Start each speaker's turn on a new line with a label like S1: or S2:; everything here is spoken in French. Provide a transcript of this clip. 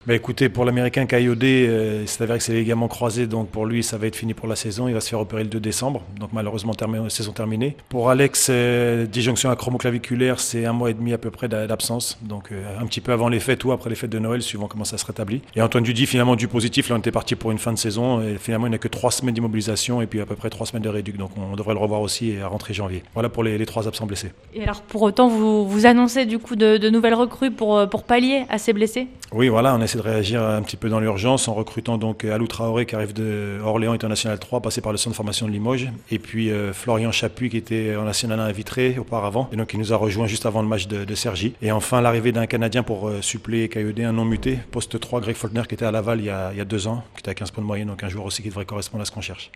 S1: Écoutez, pour l'Américain Kayode, c'est avéré que c'est les ligaments croisés, donc pour lui ça va être fini pour la saison. Il va se faire opérer le 2 décembre, donc malheureusement saison terminée. Pour Alex, disjonction acromoclaviculaire, c'est 1 mois et demi à peu près d'absence, donc un petit peu avant les fêtes ou après les fêtes de Noël, suivant comment ça se rétablit. Et Antoine Dudy, finalement du positif, là on était parti pour une fin de saison, et finalement il n'a que 3 semaines d'immobilisation et puis à peu près 3 semaines de réduc, donc on devrait le revoir aussi à rentrée janvier. Voilà pour les 3 absents blessés.
S2: Et alors pour autant, vous annoncez du coup de nouvelles recrues pour pallier à ces blessés?
S1: Oui, voilà, on essaie de réagir un petit peu dans l'urgence en recrutant donc Alou Traoré qui arrive de Orléans International 3, passé par le centre de formation de Limoges, et puis Florian Chapuis qui était en National 1 à Vitré auparavant, et donc il nous a rejoint juste avant le match de Cergy. Et enfin l'arrivée d'un Canadien pour suppléer Kayode, un non muté, poste 3, Greg Faulkner qui était à Laval il y a 2 ans, qui était à 15 points de moyenne, donc un joueur aussi qui devrait correspondre à ce qu'on cherche.